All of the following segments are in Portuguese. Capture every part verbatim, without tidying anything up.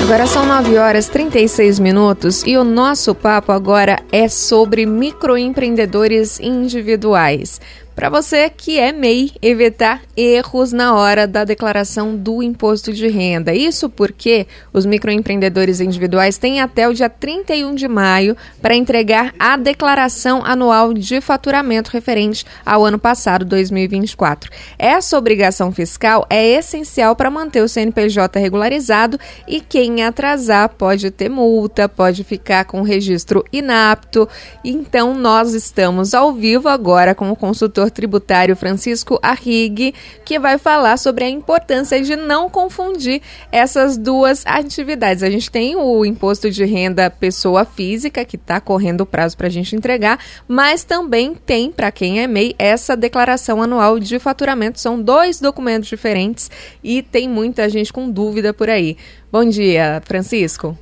Agora são nove horas e trinta e seis minutos e o nosso papo agora é sobre microempreendedores individuais. Para você que é M E I, evitar erros na hora da declaração do imposto de renda. Isso porque os microempreendedores individuais têm até o dia trinta e um de maio para entregar a declaração anual de faturamento referente ao ano passado, dois mil e vinte e quatro. Essa obrigação fiscal é essencial para manter o C N P J regularizado e quem atrasar pode ter multa, pode ficar com o registro inapto. Então, nós estamos ao vivo agora com o consultor tributário Francisco Arrighi, que vai falar sobre a importância de não confundir essas duas atividades. A gente tem o imposto de renda pessoa física, que está correndo o prazo para a gente entregar, mas também tem, para quem é M E I, essa declaração anual de faturamento. São dois documentos diferentes e tem muita gente com dúvida por aí. Bom dia, Francisco.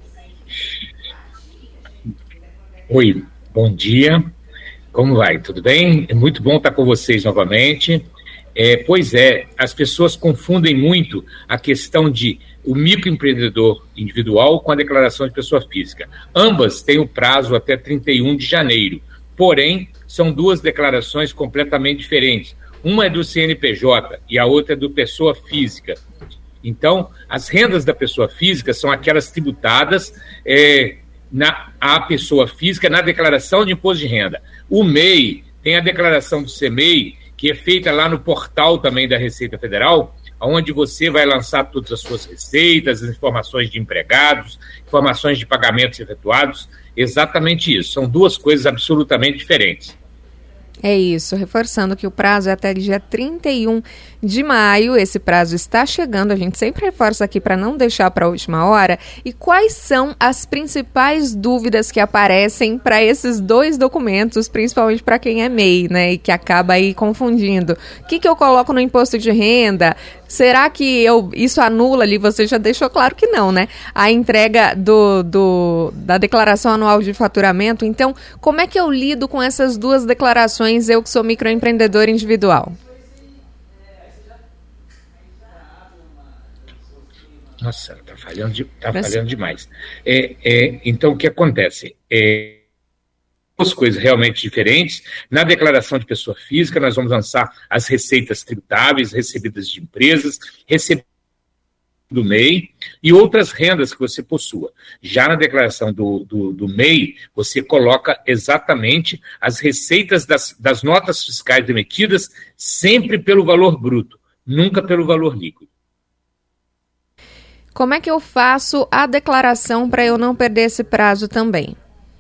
Oi, bom dia. Como vai? Tudo bem? É muito bom estar com vocês novamente. É, pois é, as pessoas confundem muito a questão de o microempreendedor individual com a declaração de pessoa física. Ambas têm o prazo até trinta e um de janeiro, porém, são duas declarações completamente diferentes. Uma é do C N P J e a outra é do pessoa física. Então, as rendas da pessoa física são aquelas tributadas é, na a pessoa física na declaração de imposto de renda. O M E I tem a declaração do C M E I, que é feita lá no portal também da Receita Federal, onde você vai lançar todas as suas receitas, as informações de empregados, informações de pagamentos efetuados, exatamente isso. São duas coisas absolutamente diferentes. É isso, reforçando que o prazo é até dia trinta e um de maio, esse prazo está chegando, a gente sempre reforça aqui para não deixar para a última hora. E quais são as principais dúvidas que aparecem para esses dois documentos, principalmente para quem é M E I, né, e que acaba aí confundindo? O que, que eu coloco no imposto de renda? Será que eu, isso anula ali? Você já deixou claro que não, né? A entrega do, do, da declaração anual de faturamento. Então, como é que eu lido com essas duas declarações, eu que sou microempreendedor individual? Nossa, está falhando, de, tá falhando demais. É, é, então, o que acontece? É, duas coisas realmente diferentes. Na declaração de pessoa física, nós vamos lançar as receitas tributáveis, recebidas de empresas, recebidas do M E I e outras rendas que você possua. Já na declaração do, do, do M E I, você coloca exatamente as receitas das, das notas fiscais emitidas sempre pelo valor bruto, nunca pelo valor líquido. Como é que eu faço a declaração para eu não perder esse prazo também?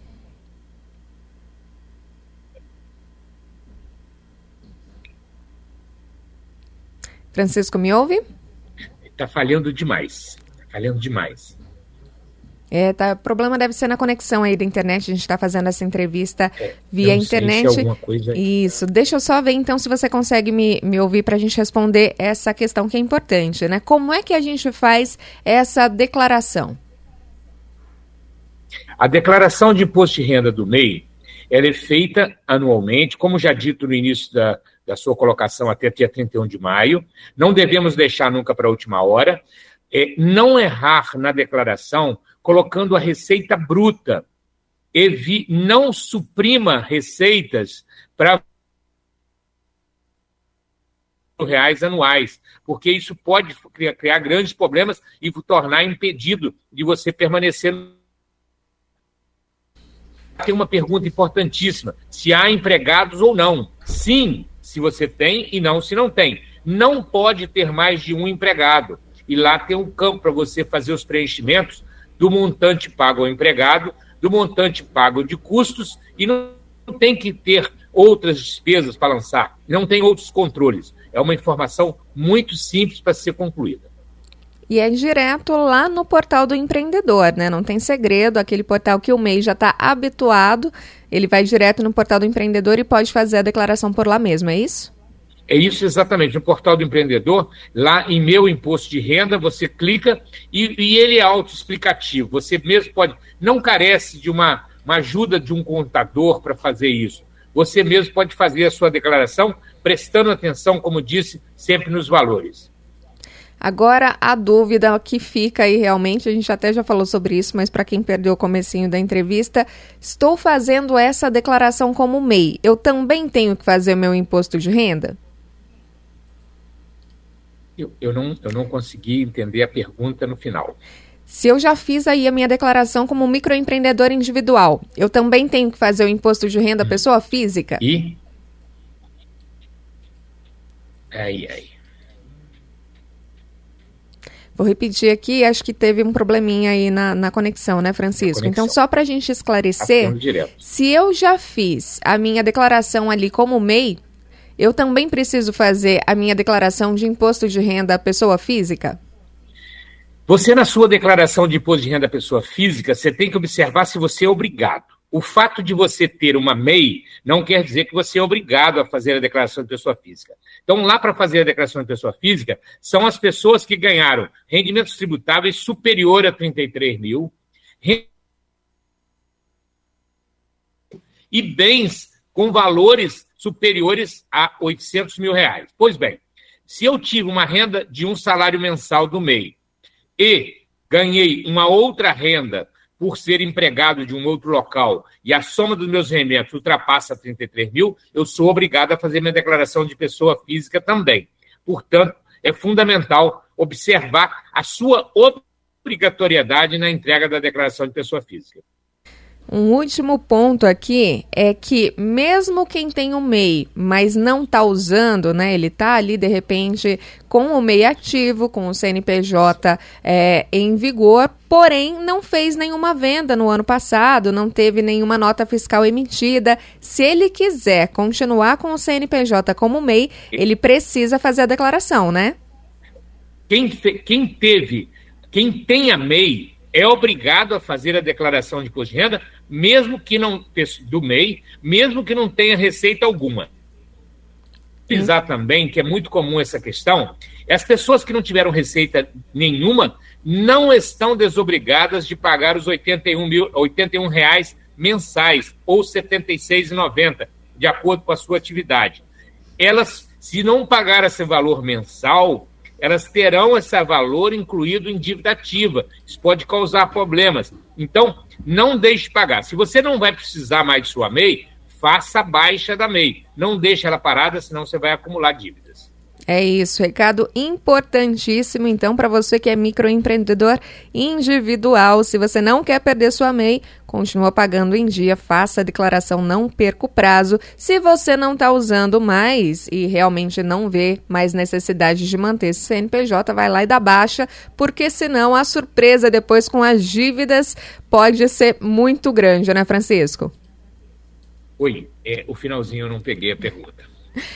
Francisco, me ouve? Está falhando demais. Está falhando demais. É, tá, o problema deve ser na conexão aí da internet. A gente está fazendo essa entrevista é, via internet. Se é alguma coisa... Isso. Deixa eu só ver, então, se você consegue me, me ouvir para a gente responder essa questão que é importante, né? Como é que a gente faz essa declaração? A declaração de imposto de renda do M E I, ela é feita anualmente, como já dito no início da, da sua colocação, até dia trinta e um de maio. Não devemos deixar nunca para a última hora. É, não errar na declaração colocando a receita bruta. Evi, não suprima receitas para reais anuais, porque isso pode criar, criar grandes problemas e tornar impedido de você permanecer. Tem uma pergunta importantíssima: se há empregados ou não. Sim, se você tem, e não se não tem. Não pode ter mais de um empregado. E lá tem um campo para você fazer os preenchimentos do montante pago ao empregado, do montante pago de custos, e não tem que ter outras despesas para lançar, não tem outros controles. É uma informação muito simples para ser concluída. E é direto lá no portal do empreendedor, né? Não tem segredo, aquele portal que o M E I já está habituado, ele vai direto no portal do empreendedor e pode fazer a declaração por lá mesmo, é isso? É isso exatamente, no portal do empreendedor, lá em Meu Imposto de Renda, você clica e, e ele é autoexplicativo. Você mesmo pode, não carece de uma, uma ajuda de um contador para fazer isso. Você mesmo pode fazer a sua declaração prestando atenção, como disse, sempre nos valores. Agora, a dúvida que fica aí realmente, a gente até já falou sobre isso, mas para quem perdeu o comecinho da entrevista, estou fazendo essa declaração como M E I. Eu também tenho que fazer meu imposto de renda? Eu, eu, não, eu não consegui entender a pergunta no final. Se eu já fiz aí a minha declaração como microempreendedor individual, eu também tenho que fazer o imposto de renda hum. pessoa física? E? Aí, aí. Vou repetir aqui, acho que teve um probleminha aí na, na conexão, né, Francisco? Conexão. Então, só para a gente esclarecer, se eu já fiz a minha declaração ali como M E I, eu também preciso fazer a minha declaração de imposto de renda pessoa física? Você, na sua declaração de imposto de renda pessoa física, você tem que observar se você é obrigado. O fato de você ter uma M E I não quer dizer que você é obrigado a fazer a declaração de pessoa física. Então, lá para fazer a declaração de pessoa física, são as pessoas que ganharam rendimentos tributáveis superior a trinta e três mil e bens com valores superiores a oitocentos mil reais. Pois bem, se eu tive uma renda de um salário mensal do M E I e ganhei uma outra renda por ser empregado de um outro local e a soma dos meus rendimentos ultrapassa trinta e três mil, eu sou obrigado a fazer minha declaração de pessoa física também. Portanto, é fundamental observar a sua obrigatoriedade na entrega da declaração de pessoa física. Um último ponto aqui é que mesmo quem tem o M E I, mas não está usando, né, ele está ali de repente com o M E I ativo, com o C N P J é, em vigor, porém não fez nenhuma venda no ano passado, não teve nenhuma nota fiscal emitida. Se ele quiser continuar com o C N P J como M E I, ele precisa fazer a declaração, né? Quem, fe- quem teve, quem tem a M E I é obrigado a fazer a declaração de imposto de renda, mesmo que não, do M E I, mesmo que não tenha receita alguma. Precisar também, que é muito comum essa questão, as pessoas que não tiveram receita nenhuma não estão desobrigadas de pagar os oitenta e um mil, oitenta e um reais mensais, ou setenta e seis reais e noventa centavos, de acordo com a sua atividade. Elas, se não pagar esse valor mensal, elas terão esse valor incluído em dívida ativa. Isso pode causar problemas. Então, não deixe de pagar. Se você não vai precisar mais de sua M E I, faça a baixa da M E I. Não deixe ela parada, senão você vai acumular dívidas. É isso, recado importantíssimo, então, para você que é microempreendedor individual. Se você não quer perder sua M E I, continua pagando em dia, faça a declaração, não perca o prazo. Se você não está usando mais e realmente não vê mais necessidade de manter esse C N P J, vai lá e dá baixa, porque senão a surpresa depois com as dívidas pode ser muito grande, né, Francisco? Oi, é, o finalzinho eu não peguei a pergunta.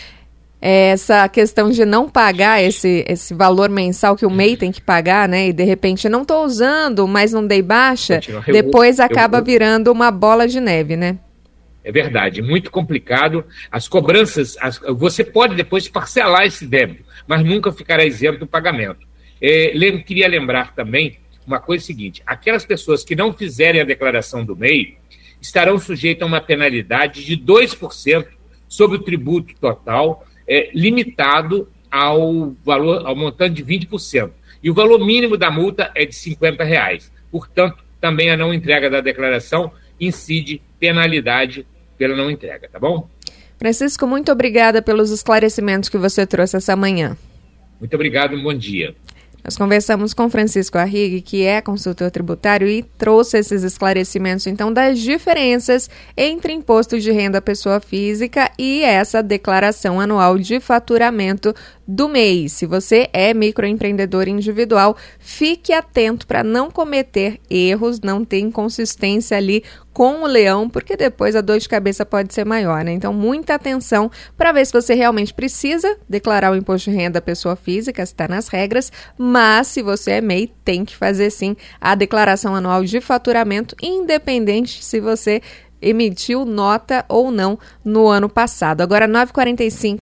Essa questão de não pagar esse, esse valor mensal que o M E I tem que pagar, né? E de repente não estou usando, mas não dei baixa, eu, depois acaba eu, eu, virando uma bola de neve, né? É verdade, muito complicado. As cobranças, as, você pode depois parcelar esse débito, mas nunca ficará isento do pagamento. É, lem, queria lembrar também uma coisa seguinte: aquelas pessoas que não fizerem a declaração do M E I estarão sujeitas a uma penalidade de dois por cento sobre o tributo total, É, limitado ao valor, ao montante de vinte por cento. E o valor mínimo da multa é de cinquenta reais. Portanto, também a não entrega da declaração incide penalidade pela não entrega, tá bom? Francisco, muito obrigada pelos esclarecimentos que você trouxe essa manhã. Muito obrigado e um bom dia. Nós conversamos com Francisco Arrighi, que é consultor tributário, e trouxe esses esclarecimentos, então, das diferenças entre imposto de renda pessoa física e essa declaração anual de faturamento do M E I. Se você é microempreendedor individual, fique atento para não cometer erros, não ter inconsistência ali com o leão, porque depois a dor de cabeça pode ser maior, né? Então, muita atenção para ver se você realmente precisa declarar o imposto de renda pessoa física, está nas regras, mas se você é M E I, tem que fazer sim a declaração anual de faturamento, independente se você emitiu nota ou não no ano passado. Agora, nove e quarenta e cinco.